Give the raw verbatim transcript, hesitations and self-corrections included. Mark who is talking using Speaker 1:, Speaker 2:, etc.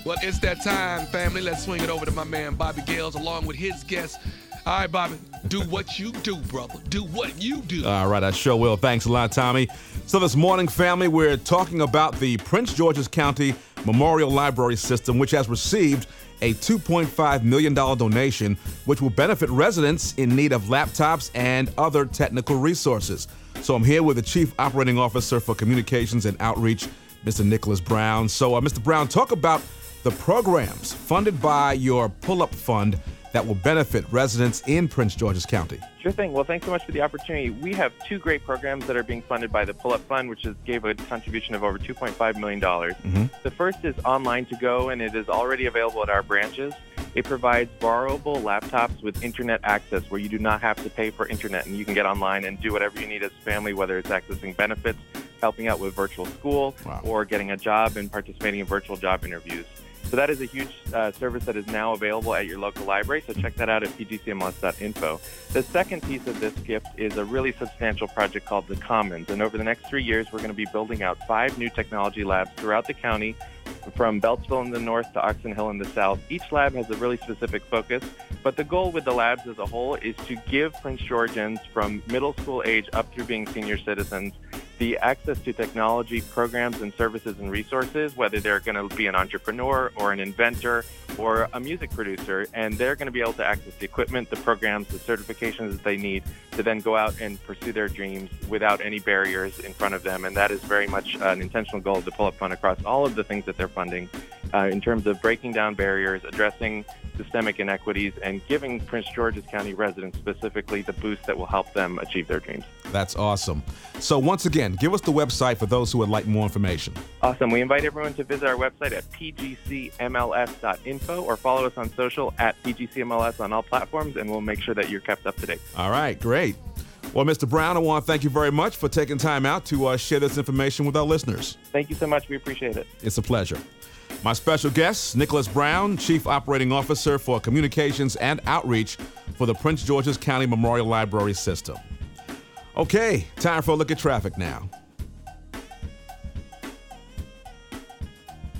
Speaker 1: Well, it's that time, family. Let's swing it over to my man Bobby Gales along with his guests. All right, Bobby, do what you do, brother. Do what you do.
Speaker 2: All right, I sure will. Thanks a lot, Tommy. So this morning, family, we're talking about the Prince George's County Memorial Library System, which has received a two point five million dollars donation, which will benefit residents in need of laptops and other technical resources. So I'm here with the Chief Operating Officer for Communications and Outreach, Mister Nicholas Brown. So, uh, Mister Brown, talk about the programs funded by your pull-up fund that will benefit residents in Prince George's County.
Speaker 3: Sure thing. Well, thanks so much for the opportunity. We have two great programs that are being funded by the Pull-Up Fund, which is, gave a contribution of over two point five million dollars.
Speaker 2: Mm-hmm.
Speaker 3: The first is Online to Go, and it is already available at our branches. It provides borrowable laptops with internet access where you do not have to pay for internet, and you can get online and do whatever you need as a family, whether it's accessing benefits, helping out with virtual school,
Speaker 2: wow.
Speaker 3: or getting a job and participating in virtual job interviews. So that is a huge uh, service that is now available at your local library, so check that out at p g c m l s dot info. The second piece of this gift is a really substantial project called The Commons, and over the next three years, we're going to be building out five new technology labs throughout the county, from Beltsville in the north to Oxon Hill in the south. Each lab has a really specific focus, but the goal with the labs as a whole is to give Prince Georgians from middle school age up through being senior citizens the access to technology programs and services and resources, whether they're going to be an entrepreneur or an inventor or a music producer, and they're going to be able to access the equipment, the programs, the certifications that they need to then go out and pursue their dreams without any barriers in front of them. And that is very much an intentional goal of the Pull-Up Fund across all of the things that they're funding uh, in terms of breaking down barriers, addressing systemic inequities, and giving Prince George's County residents specifically the boost that will help them achieve their dreams.
Speaker 2: That's awesome. So once again, give us the website for those who would like more information.
Speaker 3: Awesome. We invite everyone to visit our website at p g c m l s dot info or follow us on social at p g c m l s on all platforms, and we'll make sure that you're kept up to date.
Speaker 2: All right, great. Well, Mister Brown, I want to thank you very much for taking time out to uh, share this information with our listeners.
Speaker 3: Thank you so much. We appreciate it.
Speaker 2: It's a pleasure. My special guest, Nicholas Brown, Chief Operating Officer for Communications and Outreach for the Prince George's County Memorial Library System. Okay, time for a look at traffic now.